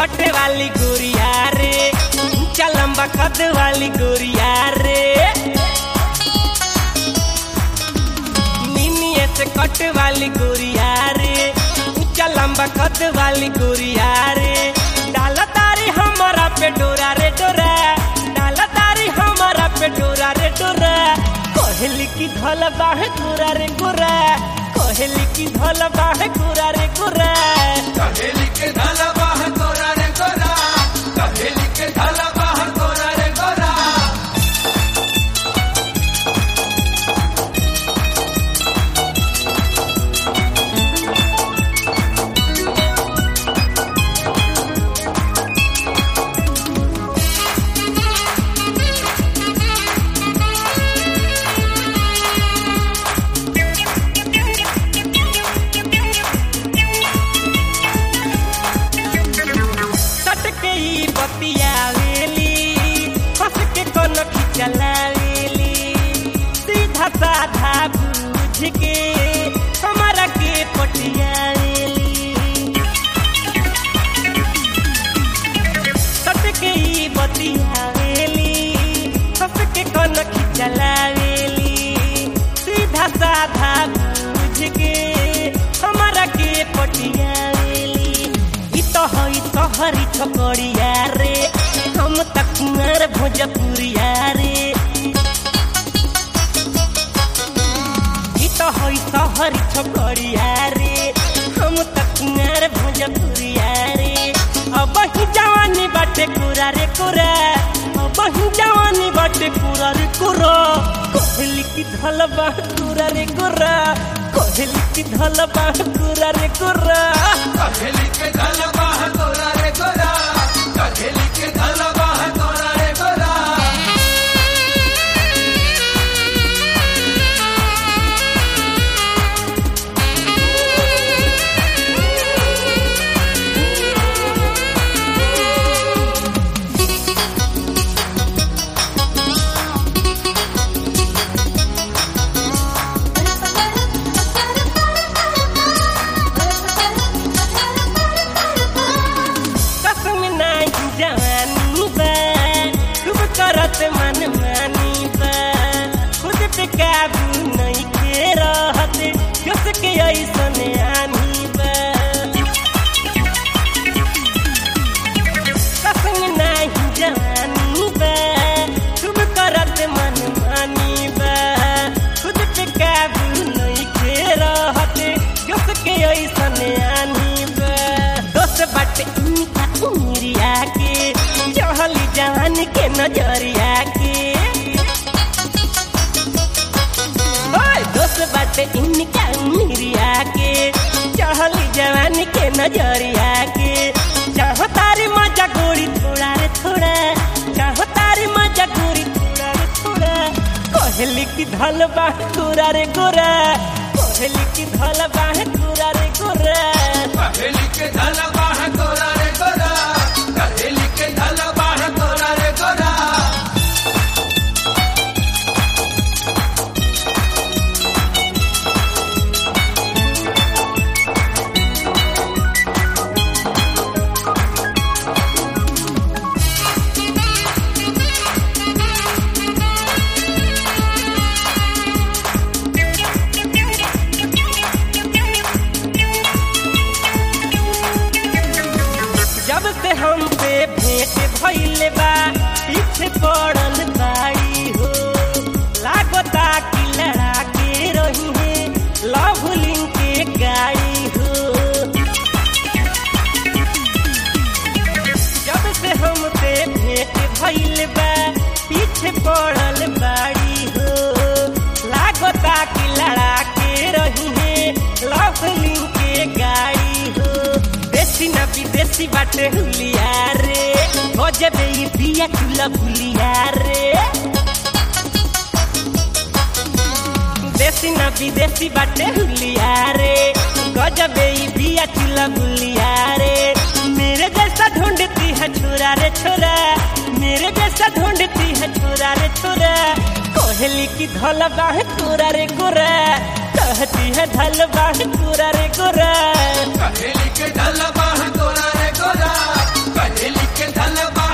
कटे वाली गोरिया रे, ऊंचा लंबा कद वाली गोरिया रे, नीनिये से कटे वाली गोरिया रे, ऊंचा लंबा कद वाली गोरिया रे, डाला तारी हमारा पे डोरा रे डोरा, डाला तारी हमारा पे डोरा रे डोरा, कोहली की धौल बाह गोरा रे गोरा, कोहली की धौल बाह गोरा रे गोरा, कहेली के धौल बाह गोरा रे गोरा, कहेली के धौल बाह गोरा रे गोरा। सीधा साधा बूझ के हमारा के पटियाली, सट के बतियावेली, हंस के कनखी चलावेली, सीधा साधा बूझ के हमारा के पटियावेली। ई तो हई तोहरी छोकरिया रे, हम तक कुंवर भोजपुरिया रे, ई तो हई तोहरी छोकरिया रे, हम तक कुंवर भोजपुरिया रे। अब ही जवानी बाटे कुरा रे कुरा, अब ही जवानी बाटे कुरा रे कुरा, कोहली की धौल बाह कुरा रे कुरा, कोहली की धौल बाह कुरा रे कुरा, कहेली के धौल बाह गोरा रे गोरा, कहेली के धौल बाह गोरा रे गोरा। मन मानी बा खुद पे काबू नहीं के रहते, जस के ऐसन आनी बा कसम नहीं जवानी बा, तुम करत मन मानी बा, खुद पे काबू नहीं के रहते, जस के ऐसन आनी बा। दोस्त बाटे इनका उमरिया के, चढ़ली जवान के नजरिया के, दोस्त बाटे इनका उमरिया के, चढ़ली जवान के नजरिया के, चाहो तारी मजा गोरी थोड़ा रे थोड़ा, चाहो तारी मजा गोरी थोड़ा रे थोड़ा, कोहली की धौल बाह गोरा रे गोरा, कोहली की धौल बाह गोरा रे गोरा, कहेली के धौल बाह गोरा रे गोरा, कहेली के धौल बाह गोरा रे गोरा। जब से हम पे भेंट भइले बा, पीछे पड़ल बाड़ी हो, लागता कि लड़ा के रही है लव लिंक के गाड़ी हो। जब से हम पे भेंट भइले बा, पीछे पड़ल बाड़ी हो, लागता कि लड़ा के रही है लव लिंक के गाड़ी हो। देसी ना विदेशी बाटे हुलिया रे, गजबे ई बिया चूल्हा भुलिया रे, देसी ना विदेशी बाटे हुलिया रे, गजबे ई बिया चूल्हा भुलिया रे। मेरे जैसा ढूंढती है छोरा रे छोरा, मेरे जैसा ढूंढती है छोरा रे छोरा, कोहली की धौल बाह गोरा रे गोरा, कहती है धौल बाह गोरा रे गोरा, कहेली के धौल बाह गोरा रे गोरा, कहेली के धल बाह